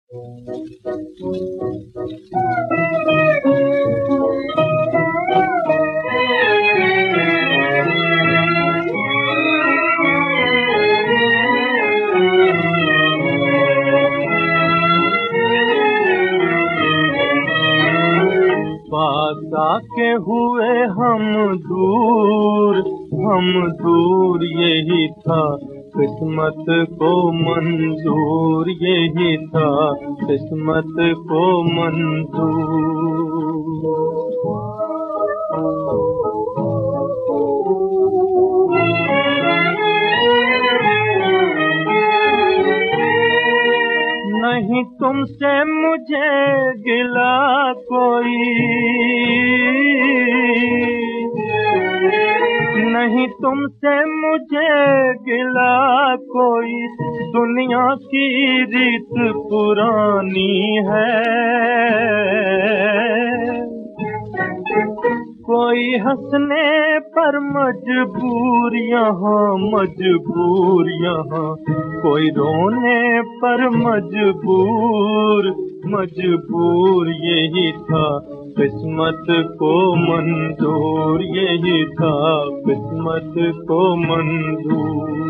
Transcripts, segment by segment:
पास आके हुए हम दूर यही था किस्मत को मंजूर, यही था किस्मत को मंजूर। नहीं तुमसे मुझे गिला कोई, नहीं तुमसे मुझे गिला कोई, दुनिया की रीत पुरानी है। कोई हंसने पर मजबूर यहाँ, कोई रोने पर मजबूर यही था किस्मत को मंजूर, यही था किस्मत को मंजूर।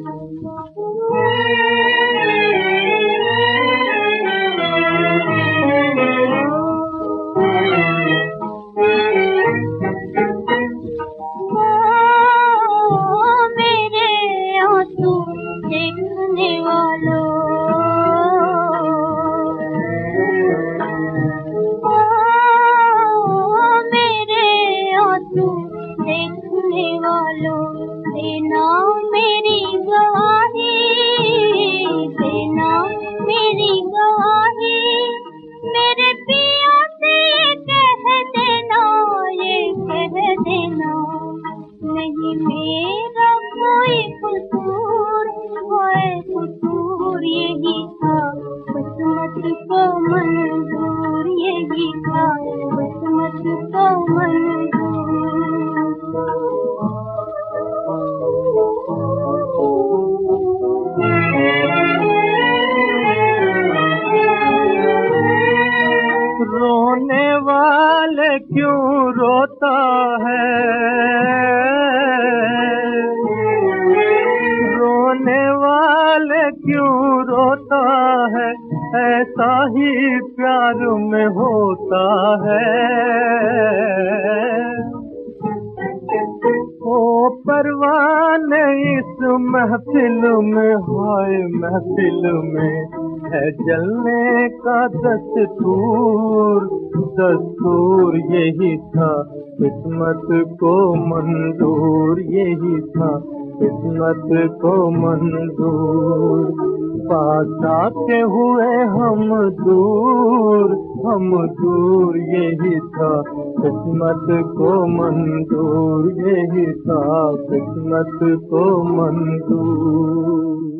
देना मेरी गवाही, देना मेरी गवाही, मेरे पिया से कह देना, ये कह देना, नहीं मेरा कोई कसूर है, कसूर यही था किस्मत को मंजूर, यही था किस्मत को मंजूर। रोने वाले क्यों रोता है, रोने वाले क्यों रोता है, ऐसा ही प्यार में होता है। ओ परवाने इस महफिल में, हाय महफिल में है जलने का दस्तूर यही था किस्मत को मंजूर, यही था किस्मत को मंजूर। पास आके हुए हम दूर यही था किस्मत को मंजूर, यही था किस्मत को मंजूर।